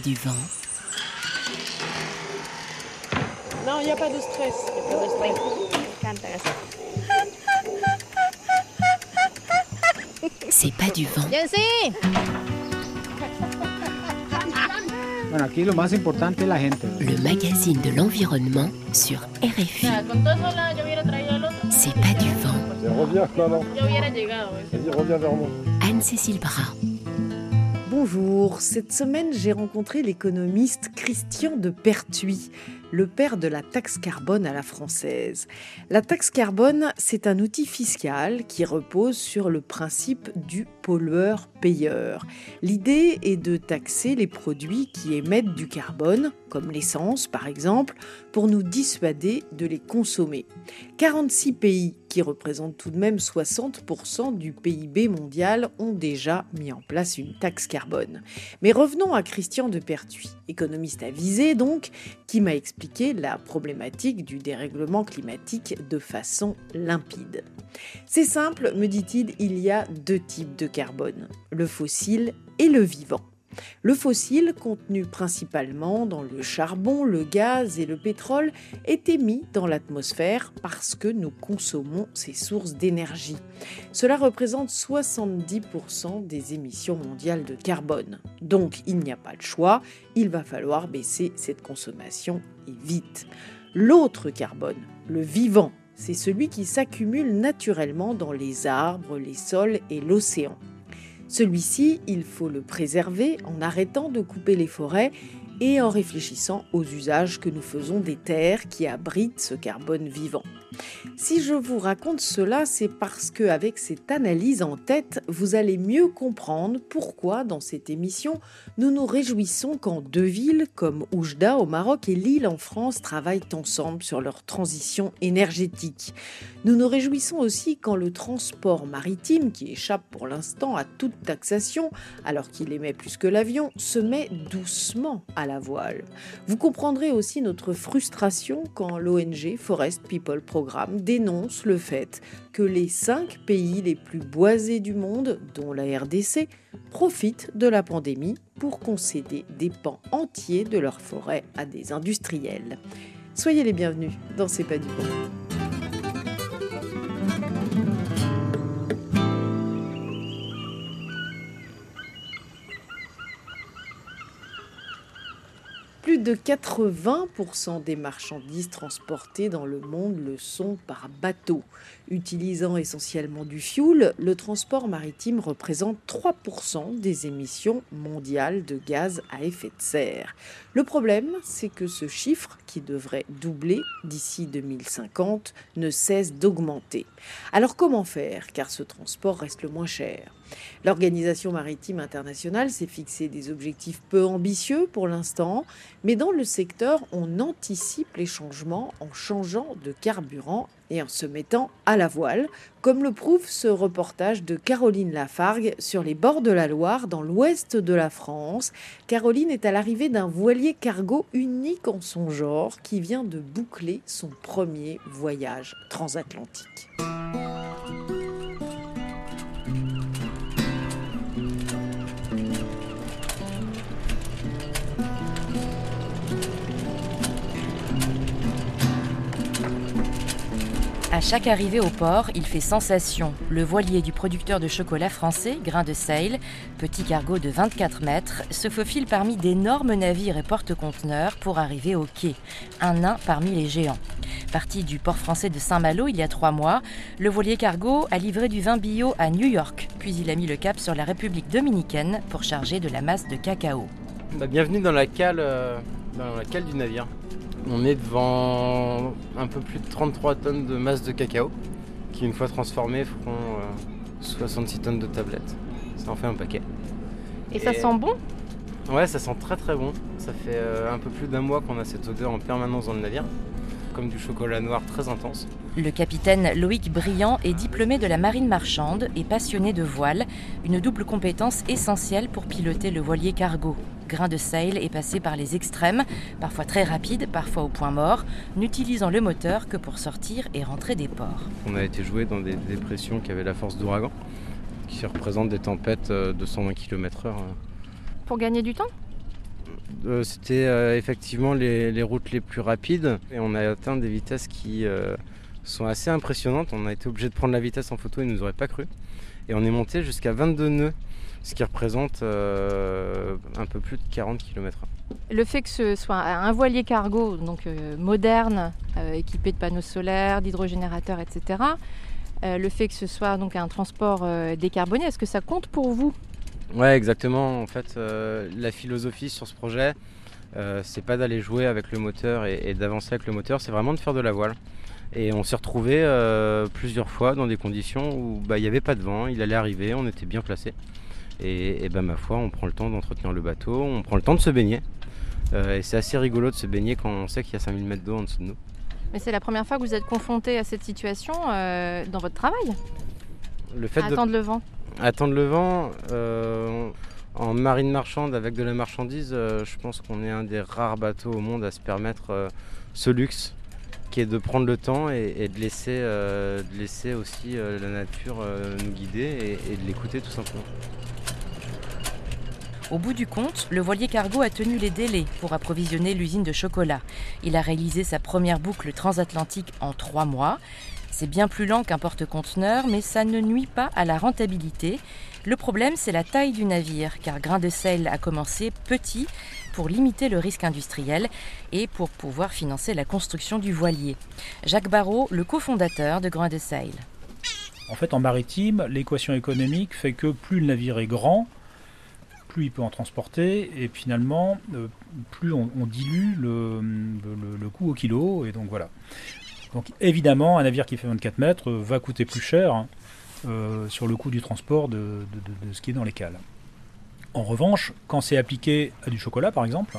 Du vent. Non, il n'y a pas de stress. C'est pas du vent. Bueno, aquí lo más importante es la gente. Le magazine de l'environnement sur RFI. C'est pas du vent. Reviens, non. Vas-y, reviens vers moi. Anne-Cécile Bras. Bonjour, cette semaine j'ai rencontré l'économiste Christian de Pertuis, le père de la taxe carbone à la française. La taxe carbone, c'est un outil fiscal qui repose sur le principe du pollueur-payeur. L'idée est de taxer les produits qui émettent du carbone, comme l'essence par exemple, pour nous dissuader de les consommer. 46 pays, qui représentent tout de même 60% du PIB mondial, ont déjà mis en place une taxe carbone. Mais revenons à Christian de Pertuis, économiste avisé donc, qui m'a expliqué la problématique du dérèglement climatique de façon limpide. C'est simple, me dit-il, il y a deux types de carbone, le fossile et le vivant. Le fossile, contenu principalement dans le charbon, le gaz et le pétrole, est émis dans l'atmosphère parce que nous consommons ces sources d'énergie. Cela représente 70% des émissions mondiales de carbone. Donc il n'y a pas de choix, il va falloir baisser cette consommation et vite. L'autre carbone, le vivant, c'est celui qui s'accumule naturellement dans les arbres, les sols et l'océan. Celui-ci, il faut le préserver en arrêtant de couper les forêts et en réfléchissant aux usages que nous faisons des terres qui abritent ce carbone vivant. Si je vous raconte cela, c'est parce qu'avec cette analyse en tête, vous allez mieux comprendre pourquoi, dans cette émission, nous nous réjouissons quand deux villes comme Oujda au Maroc et Lille en France travaillent ensemble sur leur transition énergétique. Nous nous réjouissons aussi quand le transport maritime, qui échappe pour l'instant à toute taxation, alors qu'il émet plus que l'avion, se met doucement à la voile. Vous comprendrez aussi notre frustration quand l'ONG Forest People Programme dénonce le fait que les 5 pays les plus boisés du monde, dont la RDC, profitent de la pandémie pour concéder des pans entiers de leurs forêts à des industriels. Soyez les bienvenus dans C'est pas du vent. Plus de 80% des marchandises transportées dans le monde le sont par bateau. Utilisant essentiellement du fioul, le transport maritime représente 3% des émissions mondiales de gaz à effet de serre. Le problème, c'est que ce chiffre, qui devrait doubler d'ici 2050, ne cesse d'augmenter. Alors comment faire, car ce transport reste le moins cher ? L'Organisation maritime internationale s'est fixé des objectifs peu ambitieux pour l'instant, mais dans le secteur, on anticipe les changements en changeant de carburant et en se mettant à la voile, comme le prouve ce reportage de Caroline Lafargue sur les bords de la Loire, dans l'ouest de la France. Caroline est à l'arrivée d'un voilier cargo unique en son genre qui vient de boucler son premier voyage transatlantique. À chaque arrivée au port, il fait sensation. Le voilier du producteur de chocolat français, Grain de Sale, petit cargo de 24 mètres, se faufile parmi d'énormes navires et porte-conteneurs pour arriver au quai, un nain parmi les géants. Parti du port français de Saint-Malo il y a 3 mois, le voilier cargo a livré du vin bio à New York, puis il a mis le cap sur la République dominicaine pour charger de la masse de cacao. Bienvenue dans la cale du navire. On est devant un peu plus de 33 tonnes de masse de cacao qui, une fois transformées, feront 66 tonnes de tablettes. Ça en fait un paquet. Et ça sent bon ? Ouais, ça sent très très bon. Ça fait un peu plus d'1 mois qu'on a cette odeur en permanence dans le navire, comme du chocolat noir très intense. Le capitaine Loïc Briand est diplômé de la marine marchande et passionné de voile, une double compétence essentielle pour piloter le voilier cargo. Grain de Sale est passé par les extrêmes, parfois très rapide, parfois au point mort, n'utilisant le moteur que pour sortir et rentrer des ports. On a été joué dans des dépressions qui avaient la force d'ouragan, qui représentent des tempêtes de 120 km/h. Pour gagner du temps ? C'était effectivement les routes les plus rapides et on a atteint des vitesses qui sont assez impressionnantes. On a été obligé de prendre la vitesse en photo, ils ne nous auraient pas cru. Et on est monté jusqu'à 22 nœuds, ce qui représente un peu plus de 40 km/h. Le fait que ce soit un voilier cargo donc moderne, équipé de panneaux solaires, d'hydrogénérateurs, etc., le fait que ce soit donc un transport décarboné, est-ce que ça compte pour vous ? Ouais, exactement. En fait, la philosophie sur ce projet, c'est pas d'aller jouer avec le moteur et d'avancer avec le moteur, c'est vraiment de faire de la voile. Et on s'est retrouvé plusieurs fois dans des conditions où il n'y avait pas de vent, il allait arriver, on était bien placé. Et ma foi, on prend le temps d'entretenir le bateau, on prend le temps de se baigner. Et c'est assez rigolo de se baigner quand on sait qu'il y a 5000 mètres d'eau en dessous de nous. Mais c'est la première fois que vous êtes confronté à cette situation dans votre travail ? Le fait attendre le vent. Attendre le vent, en marine marchande avec de la marchandise, je pense qu'on est un des rares bateaux au monde à se permettre ce luxe qui est de prendre le temps et de laisser aussi la nature nous guider et de l'écouter tout simplement. Au bout du compte, le voilier cargo a tenu les délais pour approvisionner l'usine de chocolat. Il a réalisé sa première boucle transatlantique en 3 mois. C'est bien plus lent qu'un porte-conteneur, mais ça ne nuit pas à la rentabilité. Le problème, c'est la taille du navire, car Grain de Sail a commencé petit pour limiter le risque industriel et pour pouvoir financer la construction du voilier. Jacques Barrault, le cofondateur de Grain de Sail. En fait, en maritime, l'équation économique fait que plus le navire est grand, plus il peut en transporter, et finalement, plus on dilue le coût au kilo, et donc voilà. Donc évidemment, un navire qui fait 24 mètres va coûter plus cher sur le coût du transport de ce qui est dans les cales. En revanche, quand c'est appliqué à du chocolat par exemple,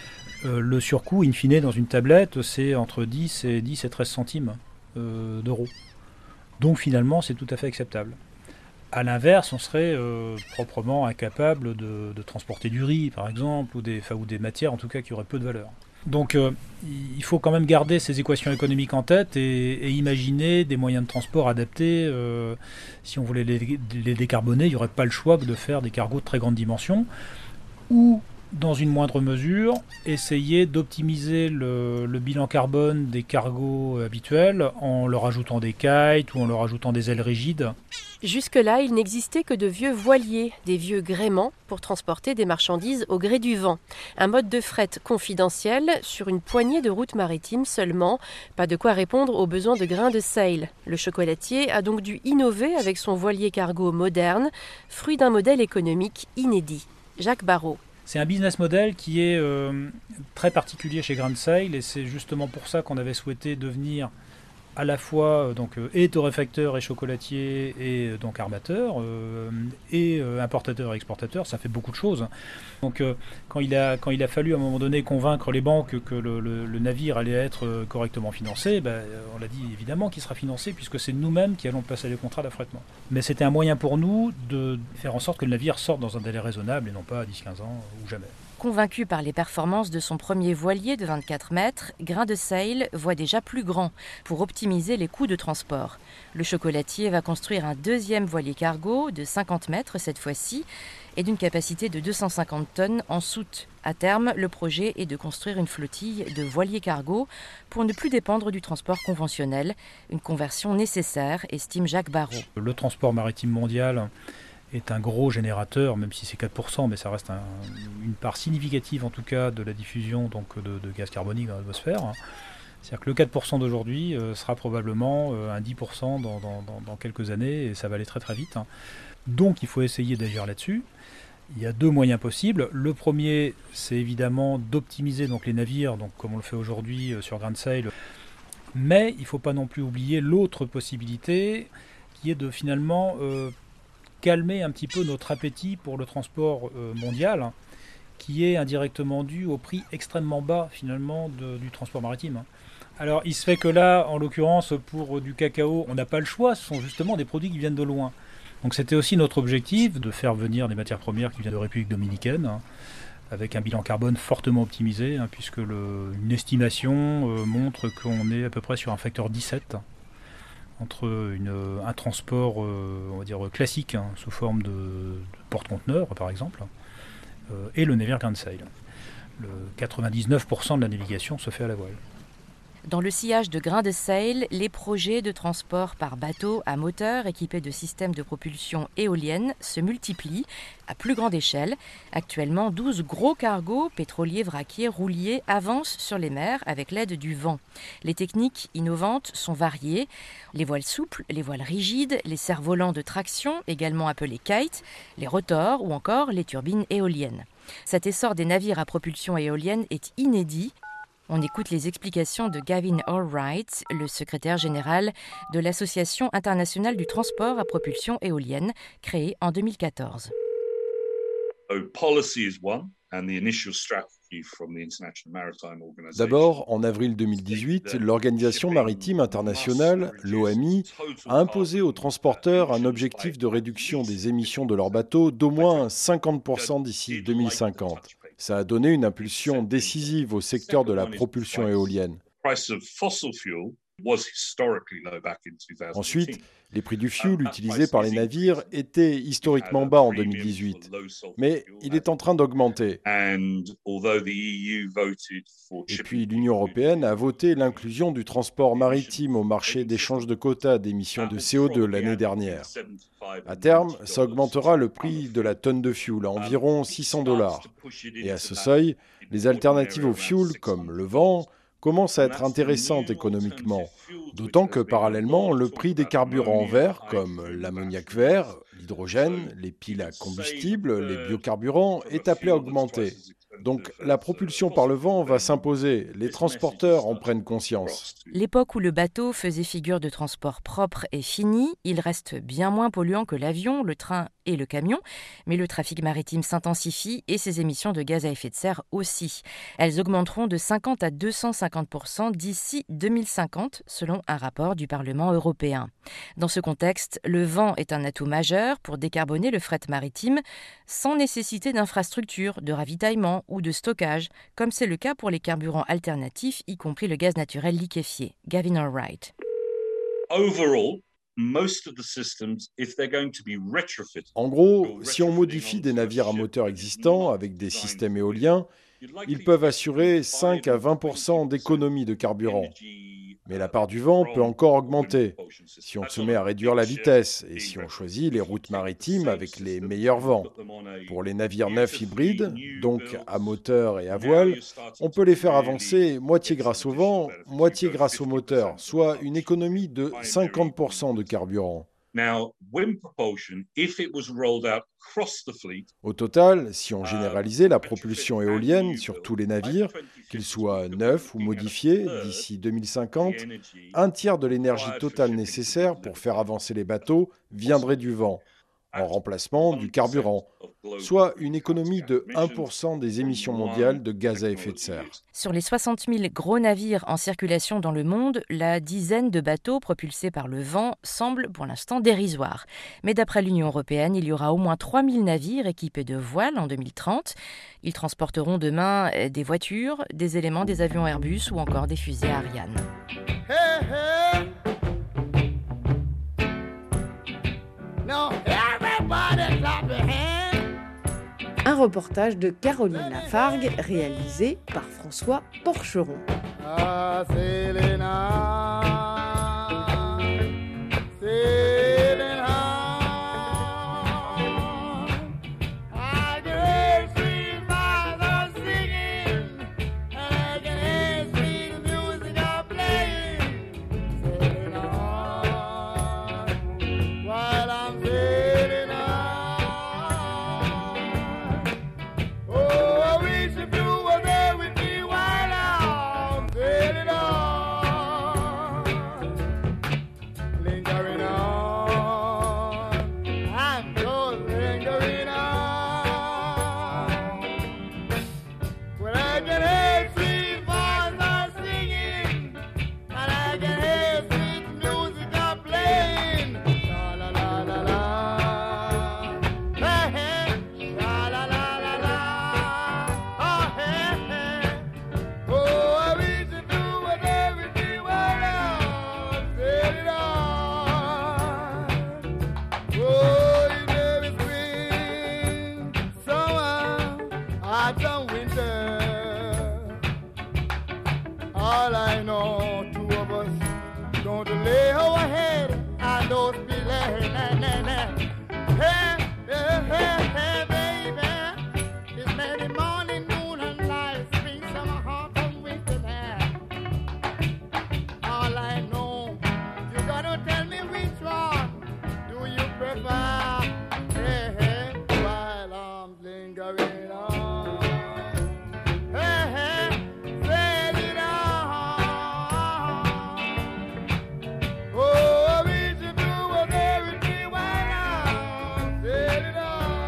le surcoût in fine dans une tablette, c'est entre 10 et 13 centimes d'euros. Donc finalement, c'est tout à fait acceptable. A l'inverse, on serait proprement incapable de transporter du riz par exemple, ou des matières en tout cas qui auraient peu de valeur. Donc il faut quand même garder ces équations économiques en tête et imaginer des moyens de transport adaptés. Si on voulait les décarboner, il n'y aurait pas le choix que de faire des cargos de très grande dimension ou, dans une moindre mesure, essayer d'optimiser le bilan carbone des cargos habituels en leur ajoutant des kites ou en leur ajoutant des ailes rigides. Jusque-là, il n'existait que de vieux voiliers, des vieux gréements pour transporter des marchandises au gré du vent. Un mode de fret confidentiel sur une poignée de routes maritimes seulement. Pas de quoi répondre aux besoins de Grain de Sail. Le chocolatier a donc dû innover avec son voilier cargo moderne, fruit d'un modèle économique inédit. Jacques Barrault. C'est un business model qui est très particulier chez Grain de Sail et c'est justement pour ça qu'on avait souhaité devenir à la fois et torréfacteur et chocolatier et donc armateur et importateur et exportateur, ça fait beaucoup de choses. Donc quand il a fallu à un moment donné convaincre les banques que le navire allait être correctement financé, on l'a dit évidemment qu'il sera financé puisque c'est nous-mêmes qui allons passer les contrats d'affrètement. Mais c'était un moyen pour nous de faire en sorte que le navire sorte dans un délai raisonnable et non pas à 10-15 ans ou jamais. Convaincu par les performances de son premier voilier de 24 mètres, Grain de Sail voit déjà plus grand pour optimiser les coûts de transport. Le chocolatier va construire un deuxième voilier cargo de 50 mètres cette fois-ci et d'une capacité de 250 tonnes en soute. À terme, le projet est de construire une flottille de voiliers cargo pour ne plus dépendre du transport conventionnel, une conversion nécessaire, estime Jacques Barrault. Le transport maritime mondial est un gros générateur, même si c'est 4%, mais ça reste une part significative en tout cas de la diffusion de gaz carbonique dans l'atmosphère. C'est-à-dire que le 4% d'aujourd'hui sera probablement un 10% dans quelques années, et ça va aller très très vite. Donc il faut essayer d'agir là-dessus. Il y a 2 moyens possibles. Le premier, c'est évidemment d'optimiser les navires, comme on le fait aujourd'hui sur Grain de Sail. Mais il ne faut pas non plus oublier l'autre possibilité, qui est de finalement calmer un petit peu notre appétit pour le transport mondial, qui est indirectement dû au prix extrêmement bas finalement du transport maritime. Alors il se fait que là, en l'occurrence pour du cacao, on n'a pas le choix, ce sont justement des produits qui viennent de loin. Donc c'était aussi notre objectif de faire venir des matières premières qui viennent de République dominicaine, avec un bilan carbone fortement optimisé, puisque une estimation montre qu'on est à peu près sur un facteur 17 entre un transport on va dire classique sous forme de porte-conteneur par exemple et le navire Grain de Sail. 99% de la navigation se fait à la voile. Dans le sillage de grains de sail, les projets de transport par bateau à moteur équipés de systèmes de propulsion éolienne se multiplient à plus grande échelle. Actuellement, 12 gros cargos, pétroliers, vraquiers, rouliers, avancent sur les mers avec l'aide du vent. Les techniques innovantes sont variées. Les voiles souples, les voiles rigides, les cerfs-volants de traction, également appelés kites, les rotors ou encore les turbines éoliennes. Cet essor des navires à propulsion éolienne est inédit. On écoute les explications de Gavin Allwright, le secrétaire général de l'Association internationale du transport à propulsion éolienne, créée en 2014. D'abord, en avril 2018, l'Organisation maritime internationale, l'OMI, a imposé aux transporteurs un objectif de réduction des émissions de leurs bateaux d'au moins 50% d'ici 2050. Ça a donné une impulsion décisive au secteur de la propulsion éolienne. Ensuite, les prix du fioul utilisé par les navires étaient historiquement bas en 2018, mais il est en train d'augmenter. Et puis l'Union européenne a voté l'inclusion du transport maritime au marché d'échange de quotas d'émissions de CO2 l'année dernière. À terme, ça augmentera le prix de la tonne de fioul à environ $600. Et à ce seuil, les alternatives au fioul, comme le vent, commence à être intéressante économiquement, d'autant que parallèlement, le prix des carburants verts comme l'ammoniac vert, l'hydrogène, les piles à combustible, les biocarburants est appelé à augmenter. Donc la propulsion par le vent va s'imposer, les transporteurs en prennent conscience. L'époque où le bateau faisait figure de transport propre est finie, il reste bien moins polluant que l'avion, le train et le camion, mais le trafic maritime s'intensifie et ses émissions de gaz à effet de serre aussi. Elles augmenteront de 50 à 250% d'ici 2050, selon un rapport du Parlement européen. Dans ce contexte, le vent est un atout majeur pour décarboner le fret maritime sans nécessité d'infrastructures, de ravitaillement ou de stockage, comme c'est le cas pour les carburants alternatifs, y compris le gaz naturel liquéfié. Gavin Allwright. En gros, si on modifie des navires à moteur existants avec des systèmes éoliens, ils peuvent assurer 5 à 20% d'économie de carburant. Mais la part du vent peut encore augmenter si on se met à réduire la vitesse et si on choisit les routes maritimes avec les meilleurs vents. Pour les navires neufs hybrides, donc à moteur et à voile, on peut les faire avancer moitié grâce au vent, moitié grâce au moteur, soit une économie de 50% de carburant. Au total, si on généralisait la propulsion éolienne sur tous les navires, qu'ils soient neufs ou modifiés d'ici 2050, un tiers de l'énergie totale nécessaire pour faire avancer les bateaux viendrait du vent, en remplacement du carburant, soit une économie de 1% des émissions mondiales de gaz à effet de serre. Sur les 60 000 gros navires en circulation dans le monde, la dizaine de bateaux propulsés par le vent semble pour l'instant dérisoire. Mais d'après l'Union européenne, il y aura au moins 3 000 navires équipés de voiles en 2030. Ils transporteront demain des voitures, des éléments des avions Airbus ou encore des fusées Ariane. Hey, hey. No, everybody clap your hands. Un reportage de Caroline Lafargue réalisé par François Porcheron. Winter All I know, two of us going to lay our head and those be laying. Hey, hey, hey, hey, baby. It's maybe morning, noon, and night, spring, summer, autumn, winter, night. All I know, you gotta tell me which one do you prefer? Hey, hey, while I'm lingering on. Hey, hey, sail it on. Oh, we should do what everything while I'm sailing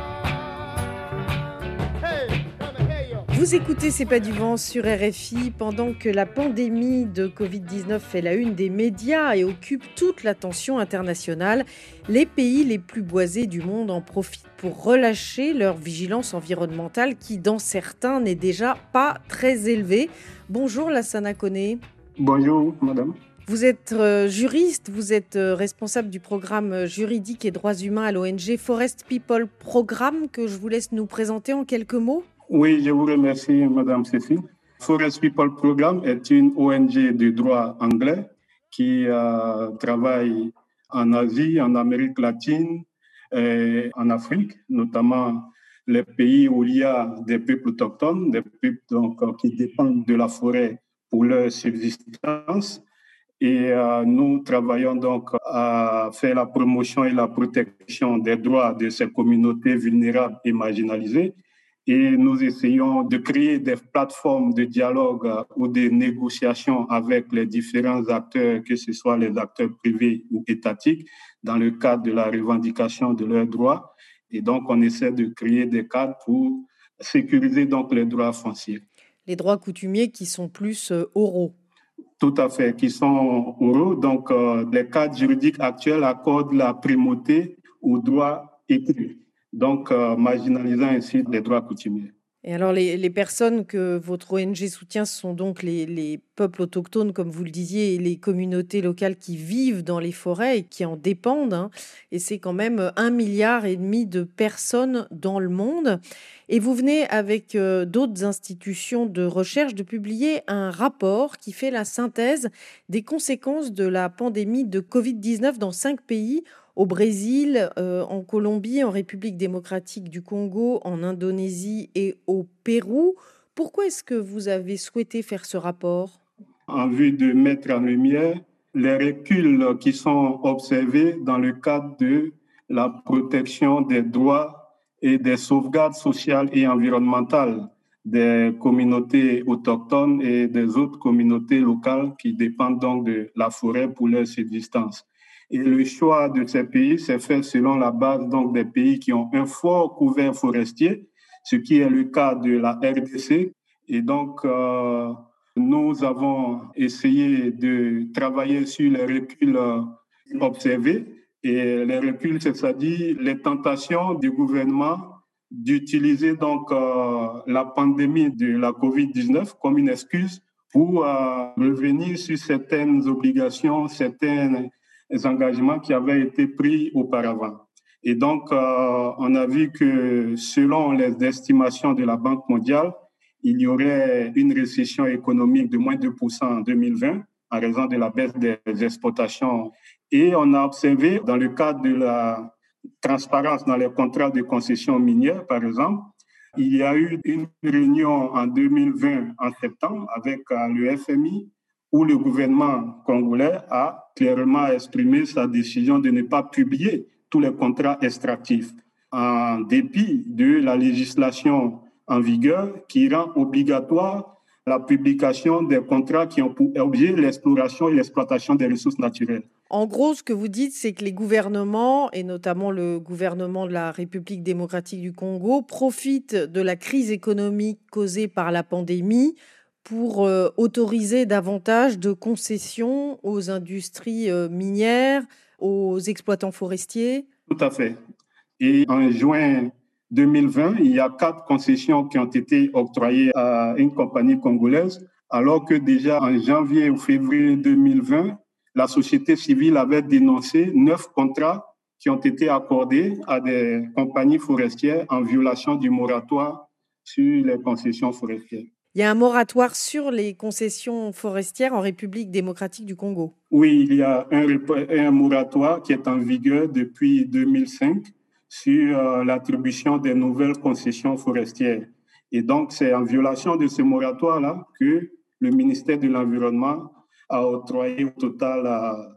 on. Hey, come here, yo. Vous écoutez C'est pas du vent sur RFI pendant que la pandémie de Covid-19 fait la une des médias et occupe toute l'attention internationale. Les pays les plus boisés du monde en profitent pour relâcher leur vigilance environnementale qui, dans certains, n'est déjà pas très élevée. Bonjour Lassana Koné. Bonjour, madame. Vous êtes juriste, vous êtes responsable du programme juridique et droits humains à l'ONG Forest People Programme que je vous laisse nous présenter en quelques mots. Oui, je vous remercie, madame Cécile. Forest People Programme est une ONG de droit anglais qui travaille en Asie, en Amérique latine et en Afrique, notamment les pays où il y a des peuples autochtones, des peuples donc, qui dépendent de la forêt pour leur subsistance. Et nous travaillons donc à faire la promotion et la protection des droits de ces communautés vulnérables et marginalisées. Et nous essayons de créer des plateformes de dialogue ou de négociations avec les différents acteurs, que ce soit les acteurs privés ou étatiques, dans le cadre de la revendication de leurs droits. Et donc, on essaie de créer des cadres pour sécuriser donc les droits fonciers. Les droits coutumiers qui sont plus oraux. Tout à fait, qui sont oraux. Donc, les cadres juridiques actuels accordent la primauté aux droits écrits, donc marginalisant ainsi les droits coutumiers. Et alors, les personnes que votre ONG soutient, ce sont donc les peuples autochtones, comme vous le disiez, et les communautés locales qui vivent dans les forêts et qui en dépendent. Hein. Et c'est quand même 1,5 milliard de personnes dans le monde. Et vous venez, avec d'autres institutions de recherche, de publier un rapport qui fait la synthèse des conséquences de la pandémie de Covid-19 dans 5 pays, au Brésil, en Colombie, en République démocratique du Congo, en Indonésie et au Pérou. Pourquoi est-ce que vous avez souhaité faire ce rapport ? En vue de mettre en lumière les reculs qui sont observés dans le cadre de la protection des droits et des sauvegardes sociales et environnementales des communautés autochtones et des autres communautés locales qui dépendent donc de la forêt pour leur subsistance. Et le choix de ces pays s'est fait selon la base donc, des pays qui ont un fort couvert forestier, ce qui est le cas de la RDC. Et donc, nous avons essayé de travailler sur les reculs observés. Et les reculs, c'est-à-dire les tentations du gouvernement d'utiliser donc la pandémie de la COVID-19 comme une excuse pour revenir sur certaines obligations, certains engagements qui avaient été pris auparavant. Et donc, on a vu que selon les estimations de la Banque mondiale, il y aurait une récession économique de moins de 2% en 2020 en raison de la baisse des exportations. Et on a observé dans le cadre de la transparence dans les contrats de concession minière, par exemple, il y a eu une réunion en 2020, en septembre, avec le FMI, où le gouvernement congolais a clairement exprimé sa décision de ne pas publier tous les contrats extractifs, en dépit de la législation en vigueur qui rend obligatoire la publication des contrats qui ont pour objet l'exploration et l'exploitation des ressources naturelles. En gros, ce que vous dites, c'est que les gouvernements, et notamment le gouvernement de la République démocratique du Congo, profitent de la crise économique causée par la pandémie pour autoriser davantage de concessions aux industries minières, aux exploitants forestiers. Tout à fait. Et en juin 2020, il y a 4 concessions qui ont été octroyées à une compagnie congolaise, alors que déjà en janvier ou février 2020, la société civile avait dénoncé 9 contrats qui ont été accordés à des compagnies forestières en violation du moratoire sur les concessions forestières. il y a un moratoire sur les concessions forestières en République démocratique du Congo. Oui, il y a un moratoire qui est en vigueur depuis 2005 sur l'attribution des nouvelles concessions forestières. Et donc, c'est en violation de ce moratoire-là que le ministère de l'Environnement a octroyé au total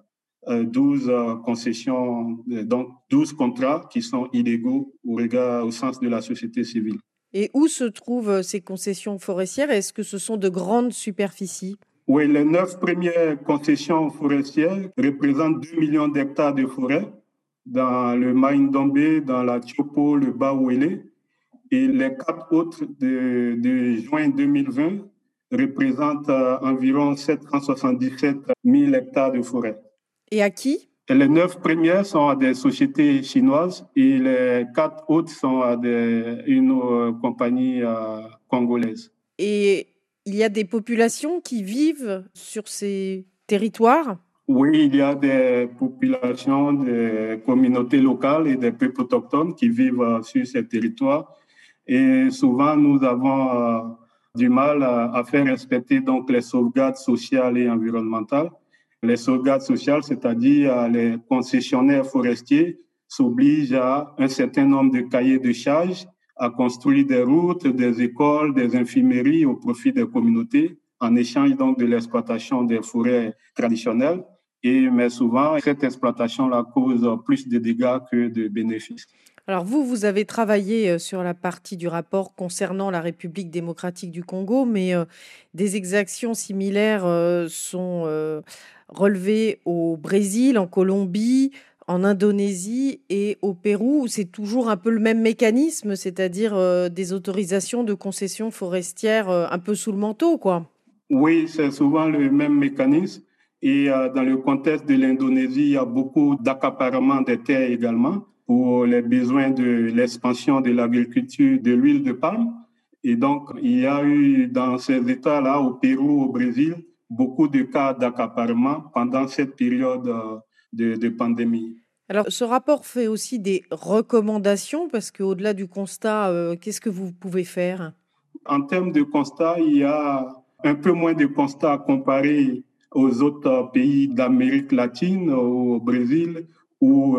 12 concessions, donc 12 contrats qui sont illégaux au sens de la société civile. Et où se trouvent ces concessions forestières? Est-ce que ce sont de grandes superficies? Oui, les 9 premières concessions forestières représentent 2 millions d'hectares de forêt dans le Maïndombe, dans la Tchopo, le Bawele. Et les 4 autres de juin 2020 représentent environ 777 000 hectares de forêt. Et à qui? Les 9 premières sont à des sociétés chinoises et les 4 autres sont à une compagnie congolaise. Et il y a des populations qui vivent sur ces territoires? Oui, il y a des populations, des communautés locales et des peuples autochtones qui vivent sur ces territoires. Et souvent, nous avons du mal à faire respecter donc les sauvegardes sociales et environnementales. Les sauvegardes sociales, c'est-à-dire les concessionnaires forestiers, s'obligent à un certain nombre de cahiers de charges, à construire des routes, des écoles, des infirmeries au profit des communautés, en échange donc de l'exploitation des forêts traditionnelles. Mais souvent, cette exploitation-là cause plus de dégâts que de bénéfices. Alors vous avez travaillé sur la partie du rapport concernant la République démocratique du Congo, mais des exactions similaires sont relevées au Brésil, en Colombie, en Indonésie et au Pérou, où c'est toujours un peu le même mécanisme, c'est-à-dire des autorisations de concessions forestières un peu sous le manteau, quoi. Oui, c'est souvent le même mécanisme. Et dans le contexte de l'Indonésie, il y a beaucoup d'accaparement des terres également pour les besoins de l'expansion de l'agriculture de l'huile de palme. Et donc, il y a eu dans ces États-là, au Pérou, au Brésil, beaucoup de cas d'accaparement pendant cette période de pandémie. Alors, ce rapport fait aussi des recommandations parce qu'au-delà du constat, qu'est-ce que vous pouvez faire? En termes de constat, il y a un peu moins de constats comparés aux autres pays d'Amérique latine, au Brésil, où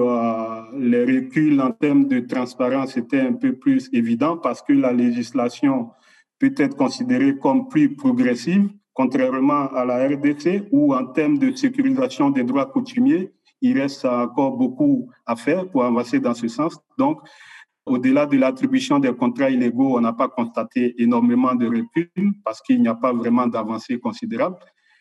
les reculs en termes de transparence étaient un peu plus évidents parce que la législation peut être considérée comme plus progressive, contrairement à la RDC, où en termes de sécurisation des droits coutumiers, il reste encore beaucoup à faire pour avancer dans ce sens. Donc, au-delà de l'attribution des contrats illégaux, on n'a pas constaté énormément de reculs parce qu'il n'y a pas vraiment d'avancée considérable.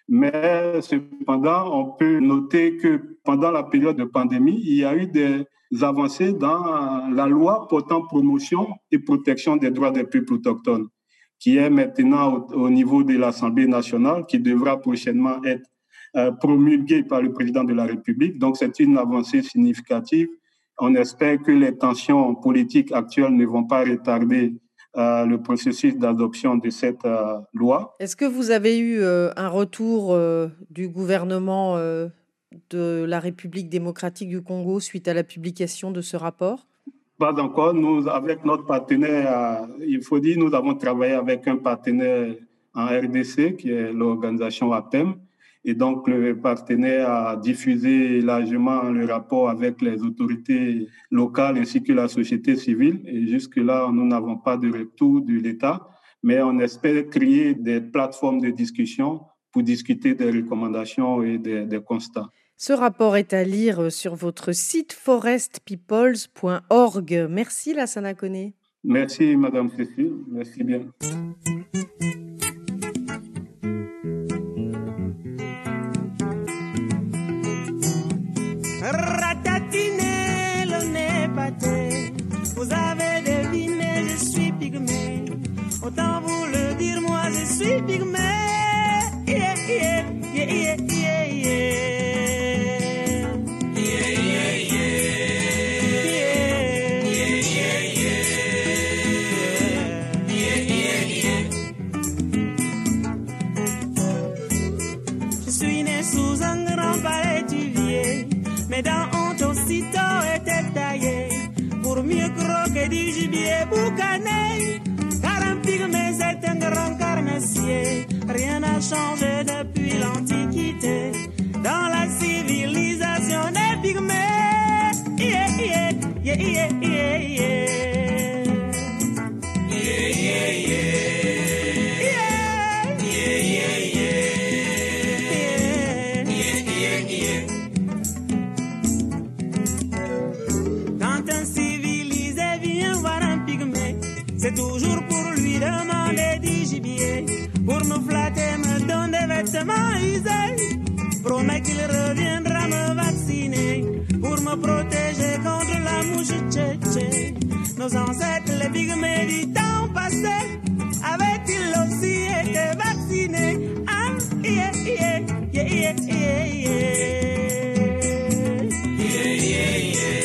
Mais cependant, on peut noter que pendant la période de pandémie, il y a eu des avancées dans la loi portant promotion et protection des droits des peuples autochtones, qui est maintenant au niveau de l'Assemblée nationale, qui devra prochainement être promulguée par le président de la République. Donc, c'est une avancée significative. On espère que les tensions politiques actuelles ne vont pas retarder le processus d'adoption de cette loi. Est-ce que vous avez eu un retour du gouvernement de la République démocratique du Congo suite à la publication de ce rapport? Pas encore. Nous, avec notre partenaire, il faut dire, nous avons travaillé avec un partenaire en RDC, qui est l'organisation APEM. Et donc, le partenaire a diffusé largement le rapport avec les autorités locales ainsi que la société civile. Et jusque-là, nous n'avons pas de retour de l'État, mais on espère créer des plateformes de discussion pour discuter des recommandations et des constats. Ce rapport est à lire sur votre site forestpeoples.org. Merci, Lassana Koné. Merci, Madame Cécile. Merci bien. Ratatiner le nez pâté, vous avez deviné, je suis pygmée. Autant vous le dire, moi je suis pygmée. Yeah, yeah, yeah, yeah, yeah, yeah. Yeah, yeah, yeah. Yeah, yeah, yeah. Yeah, yeah, yeah. Je suis né sous un grand palais tuvier. Mes dents ont aussitôt été taillées pour mieux croquer du gibier boucané. Car un pygmée c'est un grand rang carnassier. Rien n'a changé depuis l'Antiquité. Dans la civilisation des pygmées. Yeah, yeah, yeah, yeah, yeah, yeah. Yeah, yeah, yeah. C'est toujours pour lui demander du gibier. Pour me flatter, me donne des vêtements usés. Promets qu'il reviendra me vacciner. Pour me protéger contre la mouche tché-tché. Nos ancêtres, les pygmées du temps passé, avaient-ils aussi été vaccinés? Ah, yeah, yeah, yeah, yeah, yeah, yeah. Yeah, yeah, yeah.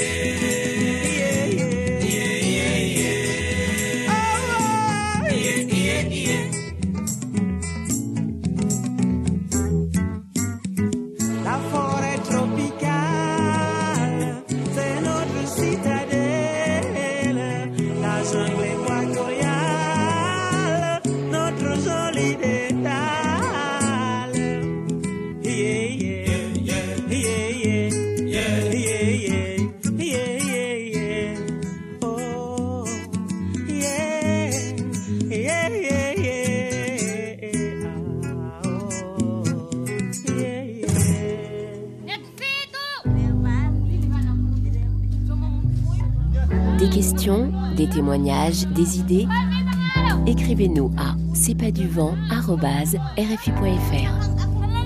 Des questions, des témoignages, des idées. Écrivez-nous à cestpaduvant@rfi.fr.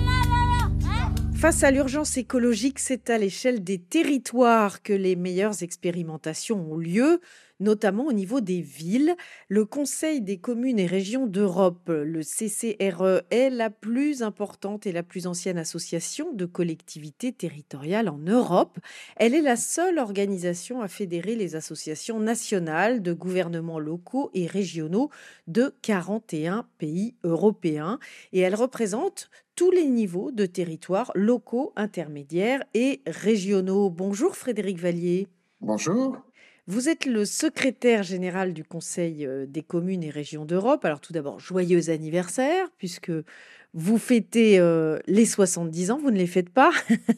Face à l'urgence écologique, c'est à l'échelle des territoires que les meilleures expérimentations ont lieu, notamment au niveau des villes. Le Conseil des communes et régions d'Europe, le CCRE, est la plus importante et la plus ancienne association de collectivités territoriales en Europe. Elle est la seule organisation à fédérer les associations nationales de gouvernements locaux et régionaux de 41 pays européens. Et elle représente tous les niveaux de territoires locaux, intermédiaires et régionaux. Bonjour Frédéric Vallier. Bonjour. Vous êtes le secrétaire général du Conseil des communes et régions d'Europe. Alors tout d'abord, joyeux anniversaire, puisque vous fêtez les 70 ans, vous ne les faites pas.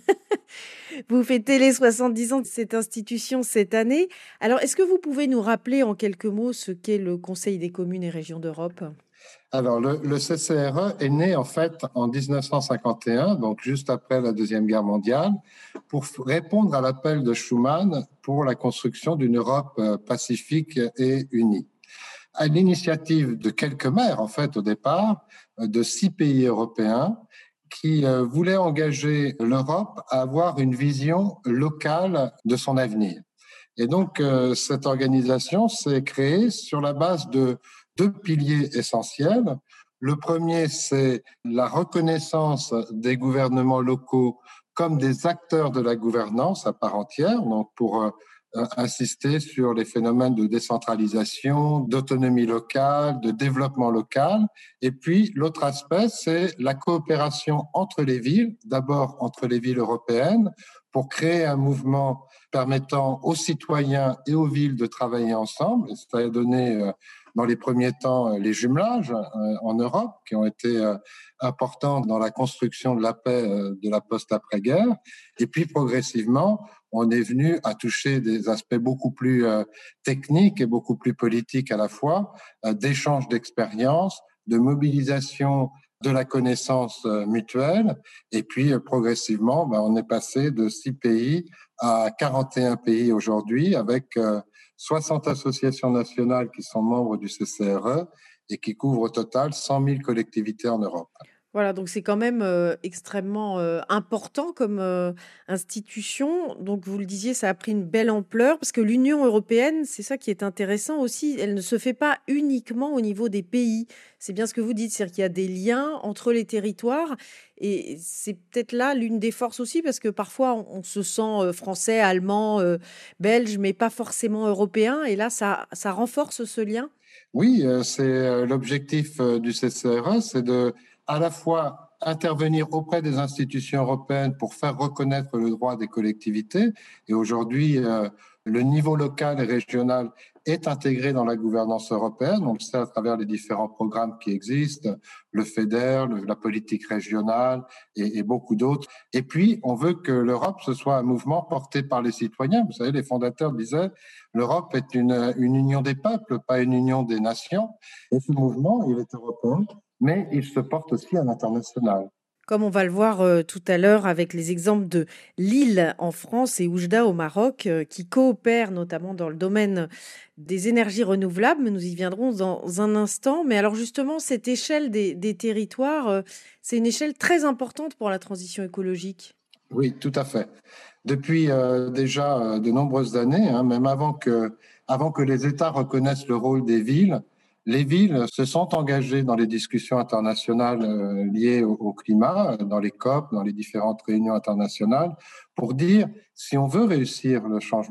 Vous fêtez les 70 ans de cette institution cette année. Alors, est-ce que vous pouvez nous rappeler en quelques mots ce qu'est le Conseil des communes et régions d'Europe ? Alors, le CCRE est né en fait en 1951, donc juste après la Deuxième Guerre mondiale, pour répondre à l'appel de Schuman pour la construction d'une Europe pacifique et unie. À l'initiative de quelques maires, en fait, au départ, de 6 pays européens, qui voulaient engager l'Europe à avoir une vision locale de son avenir. Et donc, cette organisation s'est créée sur la base de 2 piliers essentiels. Le premier, c'est la reconnaissance des gouvernements locaux comme des acteurs de la gouvernance à part entière, donc pour insister sur les phénomènes de décentralisation, d'autonomie locale, de développement local. Et puis, l'autre aspect, c'est la coopération entre les villes, d'abord entre les villes européennes, pour créer un mouvement permettant aux citoyens et aux villes de travailler ensemble. Et ça a donné dans les premiers temps les jumelages en Europe qui ont été importants dans la construction de la paix de la post-après-guerre. Et puis progressivement, on est venu à toucher des aspects beaucoup plus techniques et beaucoup plus politiques à la fois, d'échange d'expériences, de mobilisation de la connaissance mutuelle. Et puis progressivement, on est passé de 6 pays à 41 pays aujourd'hui avec 60 associations nationales qui sont membres du CCRE et qui couvrent au total 100 000 collectivités en Europe. Voilà, donc c'est quand même extrêmement important comme institution. Donc vous le disiez, ça a pris une belle ampleur parce que l'Union européenne, c'est ça qui est intéressant aussi, elle ne se fait pas uniquement au niveau des pays. C'est bien ce que vous dites, c'est-à-dire qu'il y a des liens entre les territoires et c'est peut-être là l'une des forces aussi parce que parfois on se sent français, allemand, belge, mais pas forcément européen. Et là, ça renforce ce lien. Oui, c'est l'objectif du CCRE, c'est de à la fois intervenir auprès des institutions européennes pour faire reconnaître le droit des collectivités. Et aujourd'hui, le niveau local et régional est intégré dans la gouvernance européenne. On le sait à travers les différents programmes qui existent, le FEDER, la politique régionale et beaucoup d'autres. Et puis, on veut que l'Europe, ce soit un mouvement porté par les citoyens. Vous savez, les fondateurs disaient l'Europe est une union des peuples, pas une union des nations. Et ce mouvement, il est européen, mais il se porte aussi à l'international. Comme on va le voir tout à l'heure avec les exemples de Lille en France et Oujda au Maroc, qui coopèrent notamment dans le domaine des énergies renouvelables, mais nous y viendrons dans un instant. Mais alors justement, cette échelle des territoires, c'est une échelle très importante pour la transition écologique. Oui, tout à fait. Depuis déjà de nombreuses années, même avant que les États reconnaissent le rôle des villes, les villes se sont engagées dans les discussions internationales liées au climat, dans les COP, dans les différentes réunions internationales, pour dire si on veut réussir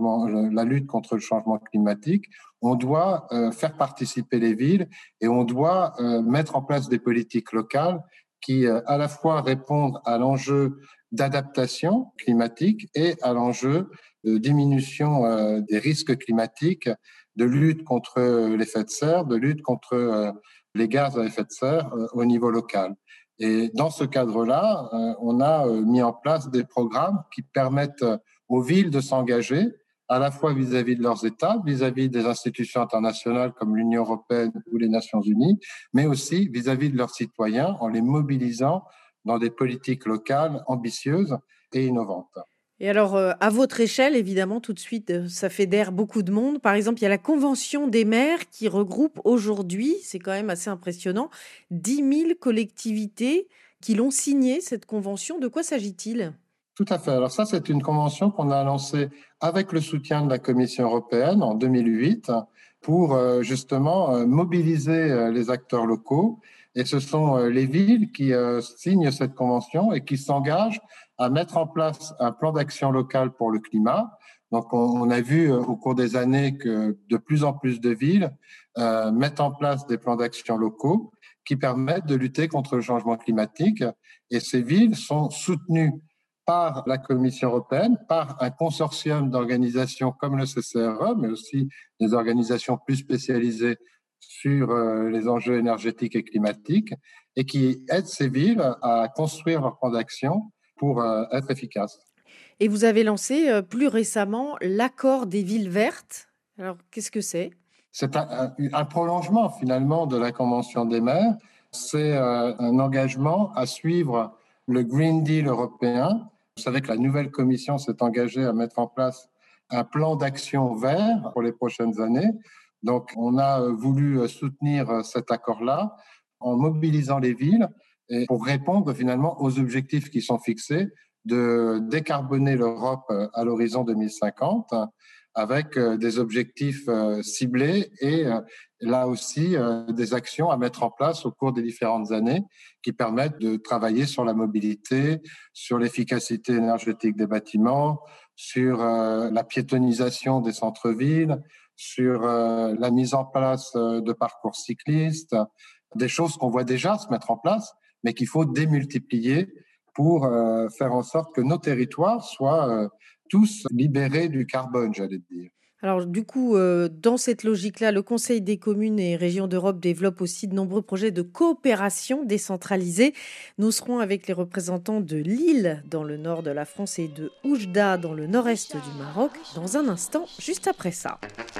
la lutte contre le changement climatique, on doit faire participer les villes et on doit mettre en place des politiques locales qui à la fois répondent à l'enjeu d'adaptation climatique et à l'enjeu de diminution des risques climatiques, de lutte contre l'effet de serre, de lutte contre les gaz à effet de serre au niveau local. Et dans ce cadre-là, on a mis en place des programmes qui permettent aux villes de s'engager à la fois vis-à-vis de leurs États, vis-à-vis des institutions internationales comme l'Union européenne ou les Nations unies, mais aussi vis-à-vis de leurs citoyens en les mobilisant dans des politiques locales ambitieuses et innovantes. Et alors, à votre échelle, évidemment, tout de suite, ça fédère beaucoup de monde. Par exemple, il y a la Convention des maires qui regroupe aujourd'hui, c'est quand même assez impressionnant, 10 000 collectivités qui l'ont signée, cette convention. De quoi s'agit-il ? Tout à fait. Alors ça, c'est une convention qu'on a lancée avec le soutien de la Commission européenne en 2008 pour justement mobiliser les acteurs locaux. Et ce sont les villes qui signent cette convention et qui s'engagent à mettre en place un plan d'action local pour le climat. Donc, on a vu au cours des années que de plus en plus de villes mettent en place des plans d'action locaux qui permettent de lutter contre le changement climatique. Et ces villes sont soutenues par la Commission européenne, par un consortium d'organisations comme le CCRE, mais aussi des organisations plus spécialisées sur les enjeux énergétiques et climatiques, et qui aident ces villes à construire leur plan d'action pour être efficaces. Et vous avez lancé plus récemment l'accord des villes vertes. Alors, qu'est-ce que c'est ? C'est un prolongement finalement de la Convention des maires. C'est un engagement à suivre le Green Deal européen. Vous savez que la nouvelle Commission s'est engagée à mettre en place un plan d'action vert pour les prochaines années. Donc, on a voulu soutenir cet accord-là en mobilisant les villes et pour répondre finalement aux objectifs qui sont fixés de décarboner l'Europe à l'horizon 2050 avec des objectifs ciblés et là aussi des actions à mettre en place au cours des différentes années qui permettent de travailler sur la mobilité, sur l'efficacité énergétique des bâtiments, sur la piétonisation des centres-villes, sur la mise en place de parcours cyclistes, des choses qu'on voit déjà se mettre en place, mais qu'il faut démultiplier pour faire en sorte que nos territoires soient tous libérés du carbone, j'allais dire. Alors du coup, dans cette logique-là, le Conseil des communes et régions d'Europe développe aussi de nombreux projets de coopération décentralisée. Nous serons avec les représentants de Lille, dans le nord de la France, et de Oujda, dans le nord-est du Maroc, dans un instant, juste après ça.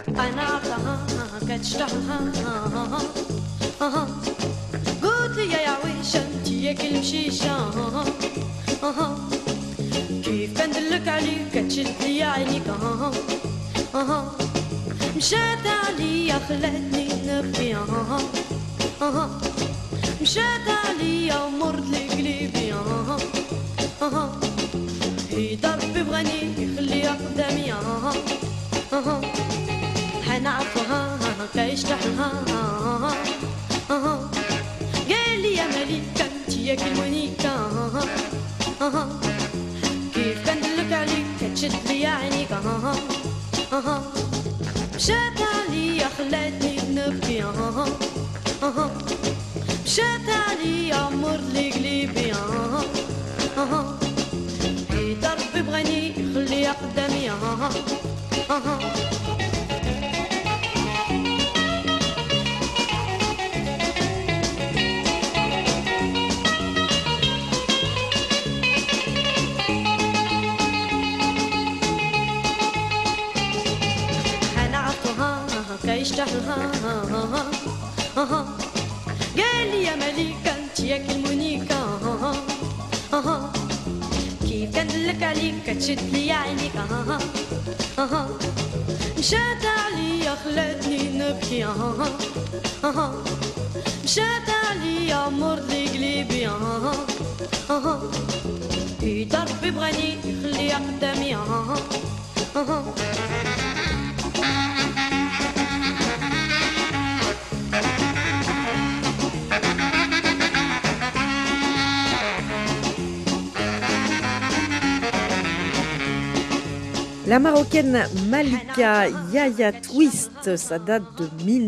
كيف بندلك عليك تشد لي عينيك مشات عليا خلتني نبكي مشات عليا ومرت لي قلبي هي ضربي بغني يخليها قدامي حنعرفها كيشتحها قال لي يا مليكة انتي يا كلمونيكا كيف بندلك عليك تشد لي عينيك مشات عليا خلتني نبكي مشات عليا مرت لي قلبي هي ضربي بغني خليها قدامي قال لي يا مليكة انت ياك المونيكا كيف كندلك عليك تشد لي عينيك مشات عليا خلاتني نبكي مشات عليا مرض لي قلبي إذا ربي بغاني يخليها قدامي La Marocaine Malika Yaya Twist, ça date de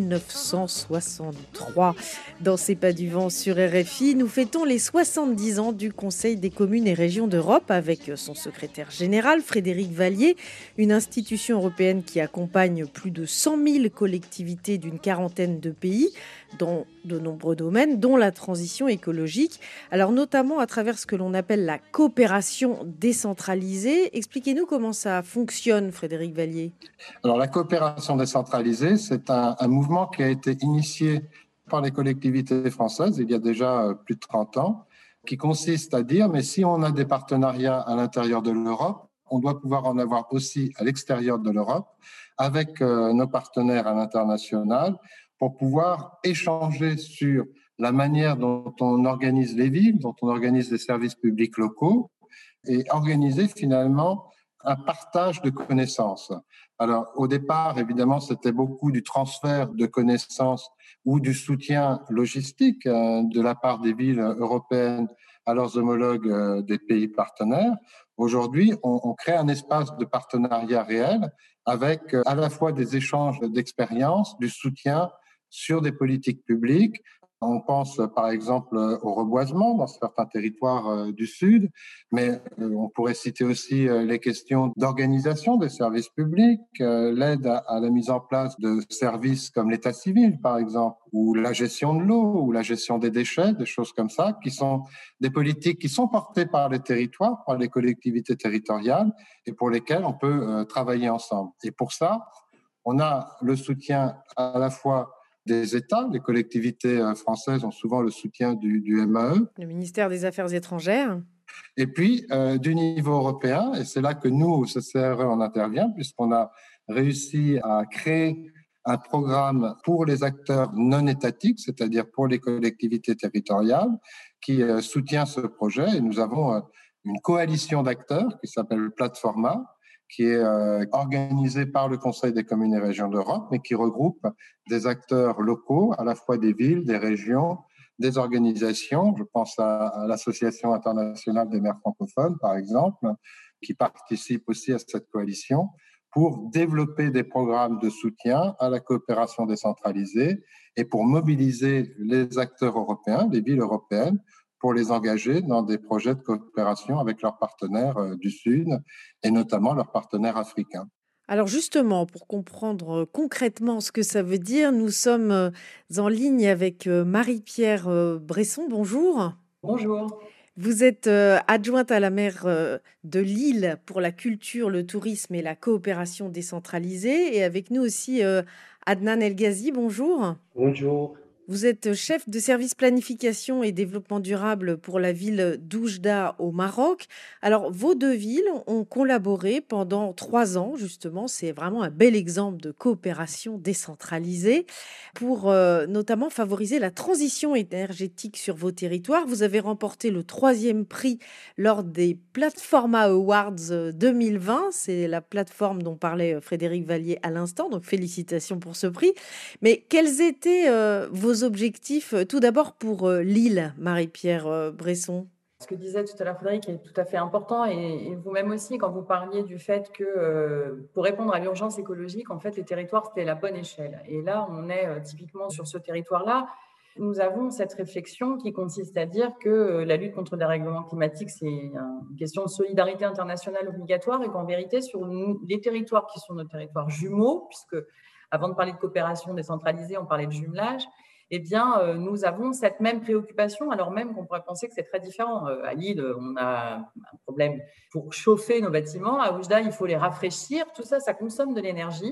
1963. Dans C'est pas du vent sur RFI, nous fêtons les 70 ans du Conseil des communes et régions d'Europe avec son secrétaire général Frédéric Vallier, une institution européenne qui accompagne plus de 100 000 collectivités d'une quarantaine de pays dans de nombreux domaines, dont la transition écologique. Alors notamment à travers ce que l'on appelle la coopération décentralisée. Expliquez-nous comment ça fonctionne, Frédéric Vallier. Alors la coopération décentralisée, c'est un mouvement qui a été initié par les collectivités françaises il y a déjà plus de 30 ans, qui consiste à dire, mais si on a des partenariats à l'intérieur de l'Europe, on doit pouvoir en avoir aussi à l'extérieur de l'Europe, avec nos partenaires à l'international, pour pouvoir échanger sur la manière dont on organise les villes, dont on organise les services publics locaux, et organiser finalement un partage de connaissances. Alors, au départ, évidemment, c'était beaucoup du transfert de connaissances ou du soutien logistique de la part des villes européennes à leurs homologues des pays partenaires. Aujourd'hui, on crée un espace de partenariat réel avec à la fois des échanges d'expériences, du soutien sur des politiques publiques. On pense par exemple au reboisement dans certains territoires du Sud, mais on pourrait citer aussi les questions d'organisation des services publics, l'aide à la mise en place de services comme l'état civil par exemple, ou la gestion de l'eau, ou la gestion des déchets, des choses comme ça, qui sont des politiques qui sont portées par les territoires, par les collectivités territoriales, et pour lesquelles on peut travailler ensemble. Et pour ça, on a le soutien à la fois des États. Les collectivités françaises ont souvent le soutien du MAE. Le ministère des Affaires étrangères. Et puis, du niveau européen, et c'est là que nous, au CCRE, on intervient, puisqu'on a réussi à créer un programme pour les acteurs non étatiques, c'est-à-dire pour les collectivités territoriales, qui soutient ce projet. Et nous avons une coalition d'acteurs qui s'appelle Platforma, qui est organisé par le Conseil des communes et régions d'Europe, mais qui regroupe des acteurs locaux, à la fois des villes, des régions, des organisations. Je pense à l'Association internationale des maires francophones, par exemple, qui participe aussi à cette coalition pour développer des programmes de soutien à la coopération décentralisée et pour mobiliser les acteurs européens, les villes européennes, pour les engager dans des projets de coopération avec leurs partenaires du Sud et notamment leurs partenaires africains. Alors justement, pour comprendre concrètement ce que ça veut dire, nous sommes en ligne avec Marie-Pierre Bresson. Bonjour. Bonjour. Vous êtes adjointe à la maire de Lille pour la culture, le tourisme et la coopération décentralisée. Et avec nous aussi Adnan El Ghazi. Bonjour. Bonjour. Vous êtes chef de service planification et développement durable pour la ville d'Oujda au Maroc. Alors, vos deux villes ont collaboré pendant 3 ans, justement. C'est vraiment un bel exemple de coopération décentralisée pour notamment favoriser la transition énergétique sur vos territoires. Vous avez remporté le 3e prix lors des Platforma Awards 2020. C'est la plateforme dont parlait Frédéric Vallier à l'instant. Donc, félicitations pour ce prix. Mais quels étaient vos objectifs, tout d'abord pour Lille, Marie-Pierre Bresson? Ce que disait tout à l'heure Frédéric est tout à fait important et vous-même aussi quand vous parliez du fait que pour répondre à l'urgence écologique, en fait, les territoires, c'était la bonne échelle. Et là, on est typiquement sur ce territoire-là. Nous avons cette réflexion qui consiste à dire que la lutte contre le dérèglement climatique, c'est une question de solidarité internationale obligatoire et qu'en vérité, sur les territoires qui sont nos territoires jumeaux, puisque avant de parler de coopération décentralisée, on parlait de jumelage, eh bien, nous avons cette même préoccupation, alors même qu'on pourrait penser que c'est très différent. À Lille, on a un problème pour chauffer nos bâtiments. À Oujda, il faut les rafraîchir. Tout ça, ça consomme de l'énergie.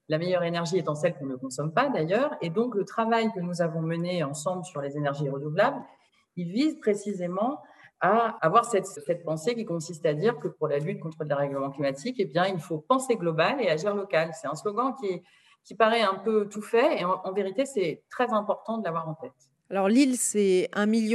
La meilleure énergie étant celle qu'on ne consomme pas d'ailleurs. Et donc, le travail que nous avons mené ensemble sur les énergies renouvelables, il vise précisément à avoir cette pensée qui consiste à dire que pour la lutte contre le dérèglement climatique, eh bien, il faut penser global et agir local. C'est un slogan qui paraît un peu tout fait et en vérité, c'est très important de l'avoir en tête. Alors Lille, c'est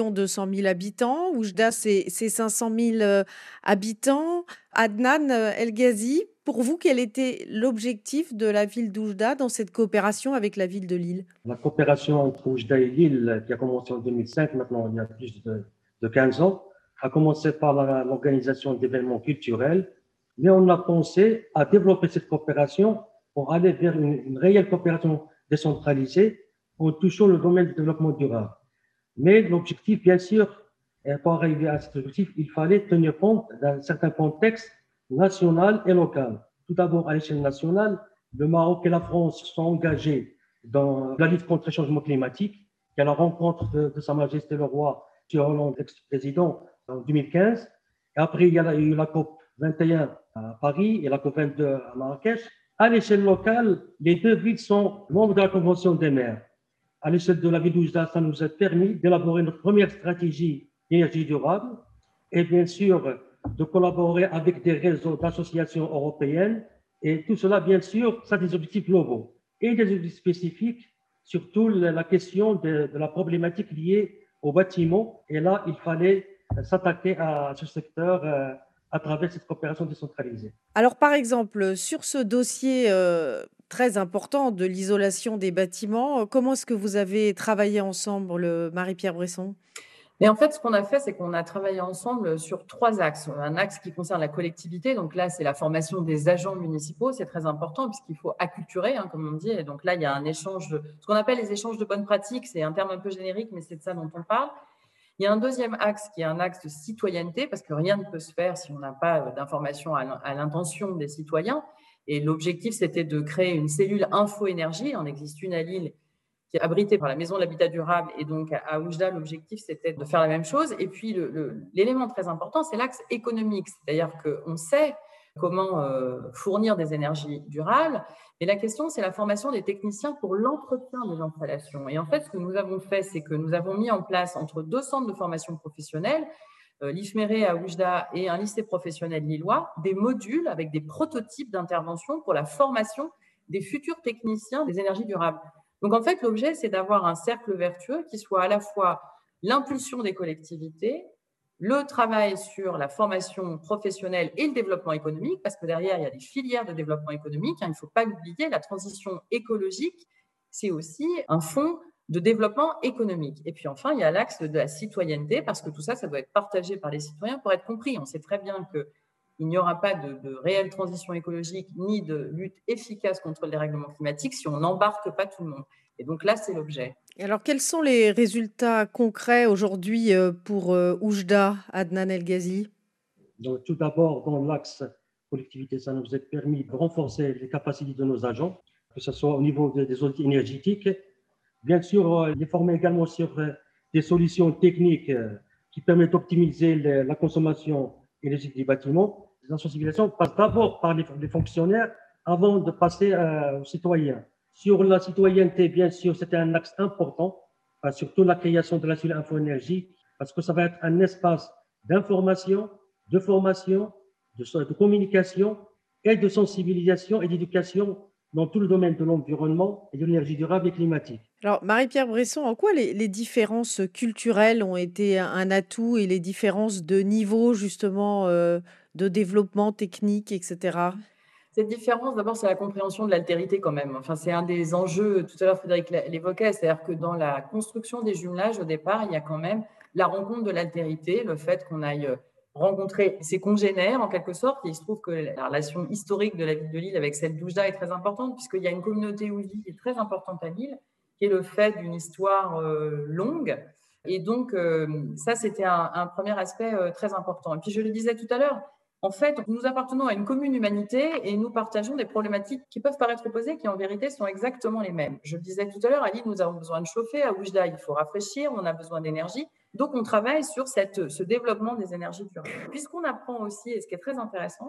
1 200 000 habitants. Oujda, c'est 500 000 habitants. Adnan El Ghazi, pour vous, quel était l'objectif de la ville d'Oujda dans cette coopération avec la ville de Lille? La coopération entre Oujda et Lille, qui a commencé en 2005, maintenant il y a plus de 15 ans, a commencé par l'organisation d'événements culturels, mais on a pensé à développer cette coopération pour aller vers une réelle coopération décentralisée en touchant le domaine du développement durable. Mais l'objectif, bien sûr, pour arriver à cet objectif, il fallait tenir compte d'un certain contexte national et local. Tout d'abord, à l'échelle nationale, le Maroc et la France sont engagés dans la lutte contre le changement climatique. Il y a la rencontre de Sa Majesté le Roi, M. Hollande, ex-président, en 2015. Et après, il y a eu la COP 21 à Paris et la COP 22 à Marrakech. À l'échelle locale, les deux villes sont membres de la Convention des maires. À l'échelle de la ville d'Oujda, ça nous a permis d'élaborer notre première stratégie d'énergie durable et bien sûr de collaborer avec des réseaux d'associations européennes. Et tout cela, bien sûr, ça a des objectifs globaux et des objectifs spécifiques, surtout la question de la problématique liée au bâtiment. Et là, il fallait s'attaquer à ce secteur à travers cette coopération décentralisée. Alors, par exemple, sur ce dossier très important de l'isolation des bâtiments, comment est-ce que vous avez travaillé ensemble, Marie-Pierre Bresson? Et en fait, ce qu'on a fait, c'est qu'on a travaillé ensemble sur 3 axes. Un axe qui concerne la collectivité. Donc là, c'est la formation des agents municipaux. C'est très important puisqu'il faut acculturer, comme on dit. Et donc là, il y a un échange, ce qu'on appelle les échanges de bonnes pratiques. C'est un terme un peu générique, mais c'est de ça dont on parle. Il y a un deuxième axe qui est un axe de citoyenneté parce que rien ne peut se faire si on n'a pas d'informations à l'intention des citoyens. Et l'objectif, c'était de créer une cellule info-énergie. Il en existe une à Lille qui est abritée par la Maison de l'Habitat Durable. Et donc, à Oujda, l'objectif, c'était de faire la même chose. Et puis, l'élément très important, c'est l'axe économique. C'est-à-dire qu'on sait comment fournir des énergies durables. Et la question, c'est la formation des techniciens pour l'entretien des installations. Et en fait, ce que nous avons fait, c'est que nous avons mis en place entre 2 centres de formation professionnelle, l'IFMERE à Oujda et un lycée professionnel lillois, des modules avec des prototypes d'intervention pour la formation des futurs techniciens des énergies durables. Donc, en fait, l'objet, c'est d'avoir un cercle vertueux qui soit à la fois l'impulsion des collectivités, le travail sur la formation professionnelle et le développement économique, parce que derrière, il y a des filières de développement économique. Il ne faut pas l'oublier, la transition écologique, c'est aussi un fonds de développement économique. Et puis enfin, il y a l'axe de la citoyenneté, parce que tout ça, ça doit être partagé par les citoyens pour être compris. On sait très bien qu'il n'y aura pas de réelle transition écologique ni de lutte efficace contre le dérèglement climatique si on n'embarque pas tout le monde. Et donc là, c'est l'objet. Alors, quels sont les résultats concrets aujourd'hui pour Oujda, Adnan El Ghazi? Donc, tout d'abord, dans l'axe collectivité, ça nous a permis de renforcer les capacités de nos agents, que ce soit au niveau des outils énergétiques. Bien sûr, les former également sur des solutions techniques qui permettent d'optimiser la consommation énergétique des bâtiments. La sensibilisation passe d'abord par les fonctionnaires avant de passer aux citoyens. Sur la citoyenneté, bien sûr, c'était un axe important, surtout la création de la cellule info-énergie, parce que ça va être un espace d'information, de formation, de communication et de sensibilisation et d'éducation dans tout le domaine de l'environnement et de l'énergie durable et climatique. Alors, Marie-Pierre Bresson, en quoi les différences culturelles ont été un atout et les différences de niveau, justement, de développement technique, etc.? Cette différence, d'abord, c'est la compréhension de l'altérité quand même. Enfin, c'est un des enjeux, tout à l'heure Frédéric l'évoquait, c'est-à-dire que dans la construction des jumelages, au départ, il y a quand même la rencontre de l'altérité, le fait qu'on aille rencontrer ses congénères en quelque sorte. Et il se trouve que la relation historique de la ville de Lille avec celle d'Oujda est très importante puisqu'il y a une communauté oujdi qui est très importante à Lille, qui est le fait d'une histoire longue. Et donc, ça, c'était un premier aspect très important. Et puis, je le disais tout à l'heure, en fait, nous appartenons à une commune humanité et nous partageons des problématiques qui peuvent paraître opposées, qui en vérité sont exactement les mêmes. Je le disais tout à l'heure, à Lille, nous avons besoin de chauffer, à Oujda, il faut rafraîchir, on a besoin d'énergie. Donc, on travaille sur ce développement des énergies durables. Puisqu'on apprend aussi, et ce qui est très intéressant,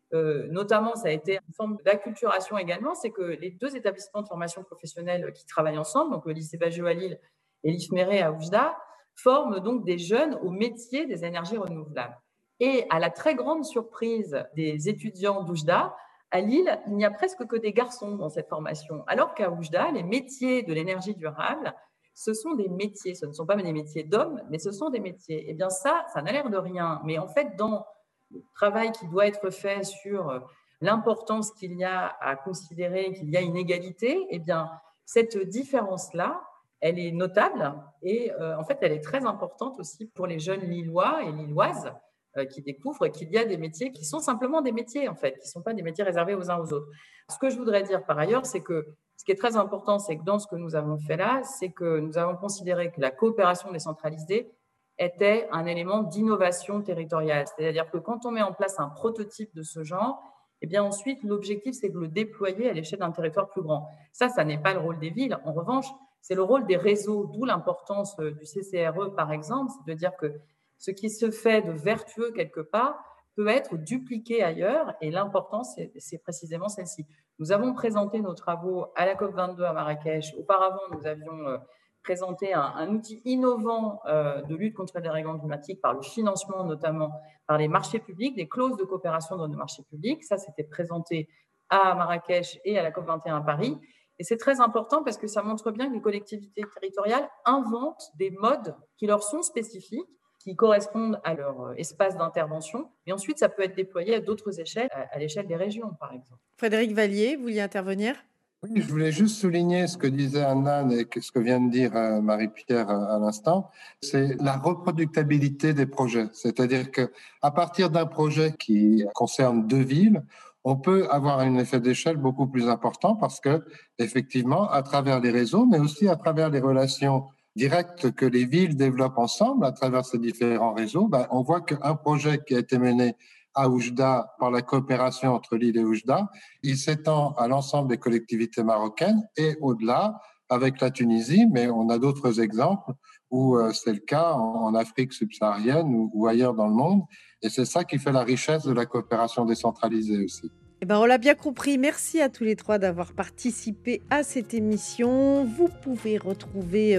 Notamment, ça a été une forme d'acculturation également, c'est que les 2 établissements de formation professionnelle qui travaillent ensemble, donc le lycée Baggio à Lille et l'IFMERE à Oujda, forment donc des jeunes au métier des énergies renouvelables. Et à la très grande surprise des étudiants d'Oujda, à Lille, il n'y a presque que des garçons dans cette formation, alors qu'à Oujda, les métiers de l'énergie durable, ce sont des métiers, ce ne sont pas des métiers d'hommes, mais ce sont des métiers. Eh bien ça n'a l'air de rien, mais en fait, dans le travail qui doit être fait sur l'importance qu'il y a à considérer qu'il y a une égalité, eh bien, cette différence-là, elle est notable et en fait, elle est très importante aussi pour les jeunes Lillois et Lilloises qui découvrent qu'il y a des métiers qui sont simplement des métiers, en fait, qui ne sont pas des métiers réservés aux uns aux autres. Ce que je voudrais dire par ailleurs, c'est que ce qui est très important, c'est que dans ce que nous avons fait là, c'est que nous avons considéré que la coopération décentralisée était un élément d'innovation territoriale. C'est-à-dire que quand on met en place un prototype de ce genre, eh bien ensuite, l'objectif, c'est de le déployer à l'échelle d'un territoire plus grand. Ça n'est pas le rôle des villes. En revanche, c'est le rôle des réseaux, d'où l'importance du CCRE, par exemple, c'est de dire que ce qui se fait de vertueux quelque part peut être dupliqué ailleurs, et l'importance, c'est précisément celle-ci. Nous avons présenté nos travaux à la COP22 à Marrakech. Auparavant, nous avions présenté un outil innovant de lutte contre le dérèglement climatique par le financement, notamment par les marchés publics, des clauses de coopération dans nos marchés publics. Ça, c'était présenté à Marrakech et à la COP21 à Paris. Et c'est très important parce que ça montre bien que les collectivités territoriales inventent des modes qui leur sont spécifiques, qui correspondent à leur espace d'intervention. Et ensuite, ça peut être déployé à d'autres échelles, à l'échelle des régions, par exemple. Frédéric Vallier, vous vouliez intervenir ? Oui, je voulais juste souligner ce que disait Anne et ce que vient de dire Marie-Pierre à l'instant. C'est la reproductibilité des projets. C'est-à-dire qu'à partir d'un projet qui concerne 2 villes, on peut avoir un effet d'échelle beaucoup plus important parce que, effectivement, à travers les réseaux, mais aussi à travers les relations directes que les villes développent ensemble, à travers ces différents réseaux, on voit qu'un projet qui a été mené à Oujda par la coopération entre Lille et Oujda, il s'étend à l'ensemble des collectivités marocaines et au-delà avec la Tunisie, mais on a d'autres exemples où c'est le cas en Afrique subsaharienne ou ailleurs dans le monde. Et c'est ça qui fait la richesse de la coopération décentralisée aussi. Eh ben, on l'a bien compris. Merci à tous les 3 d'avoir participé à cette émission. Vous pouvez retrouver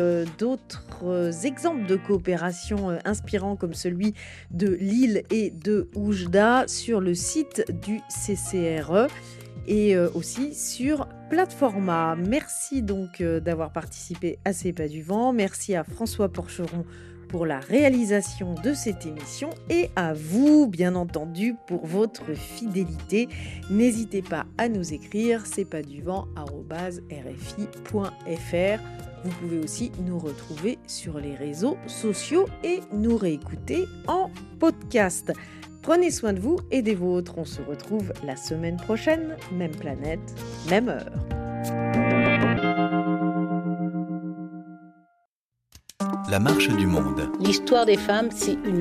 d'autres exemples de coopération inspirants comme celui de Lille et de Oujda sur le site du CCRE et aussi sur Plateforma. Merci donc d'avoir participé à C'est pas du vent. Merci à François Porcheron pour la réalisation de cette émission et à vous, bien entendu, pour votre fidélité. N'hésitez pas à nous écrire cestpaduvent@rfi.fr. Vous pouvez aussi nous retrouver sur les réseaux sociaux et nous réécouter en podcast. Prenez soin de vous et des vôtres. On se retrouve la semaine prochaine, même planète, même heure. La marche du monde. L'histoire des femmes, c'est une